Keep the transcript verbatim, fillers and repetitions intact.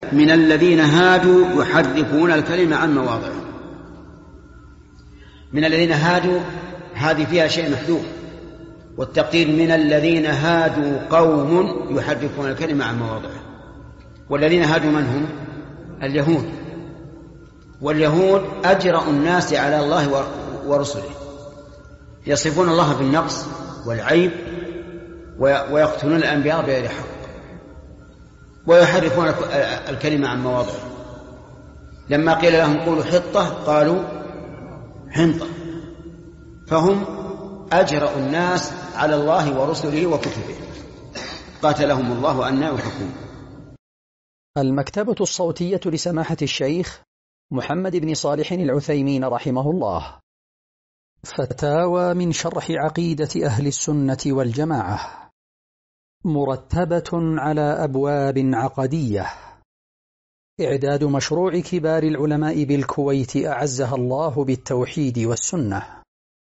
من الذين هادوا يحرفون الكلمة عن مواضعه. من الذين هادوا هذه فيها شيء محذوف، والتقدير من الذين هادوا قوم يحرفون الكلمة عن مواضعه. والذين هادوا من هم؟ اليهود. واليهود أجرأ الناس على الله ورسله، يصفون الله بالنقص والعيب ويقتلون الأنبياء بغير حق ويحرفون الكلمة عن مواضعه. لما قيل لهم قولوا حطة قالوا حنطة. فهم أجرأ الناس على الله ورسله وكتبه، قاتلهم الله أنى يؤفكون. المكتبة الصوتية لسماحة الشيخ محمد بن صالح العثيمين رحمه الله. فتاوى من شرح عقيدة أهل السنة والجماعة، مرتبة على أبواب عقدية. إعداد مشروع كبار العلماء بالكويت أعزها الله بالتوحيد والسنة.